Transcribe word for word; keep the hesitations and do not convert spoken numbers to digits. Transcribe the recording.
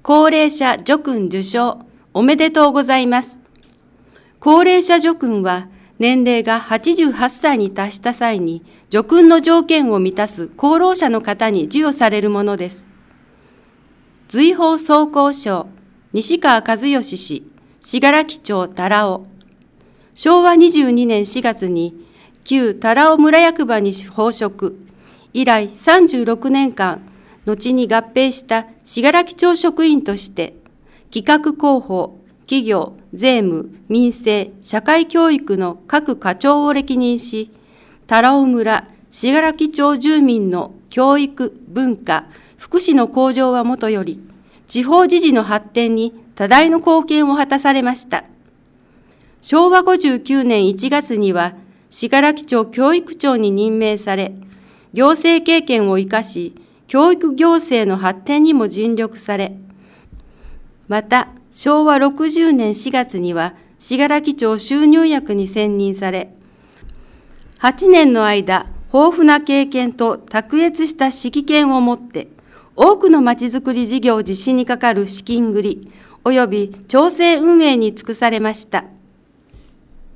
高齢者叙勲受章おめでとうございます。高齢者叙勲は年齢がはちじゅうはっさいに達した際に叙勲の条件を満たす功労者の方に授与されるものです。瑞宝総工賞西川和義氏、信楽町多良尾。しょうわにじゅうにねんしがつに旧多良尾村役場に奉職。以来さんじゅうろくねんかん、後に合併した信楽町職員として、企画広報、企業、税務、民生、社会教育の各課長を歴任し、多良尾村、信楽町住民の教育、文化、福祉の向上はもとより、地方自治の発展に多大の貢献を果たされました。しょうわごじゅうきゅうねんいちがつには、信楽町教育長に任命され、行政経験を生かし、教育行政の発展にも尽力され、また、しょうわろくじゅうねんしがつには、信楽町収入役に選任され、はちねんの間、豊富な経験と卓越した指揮権を持って、多くのまちづくり事業実施にかかる資金繰り、及び調整運営に尽くされました。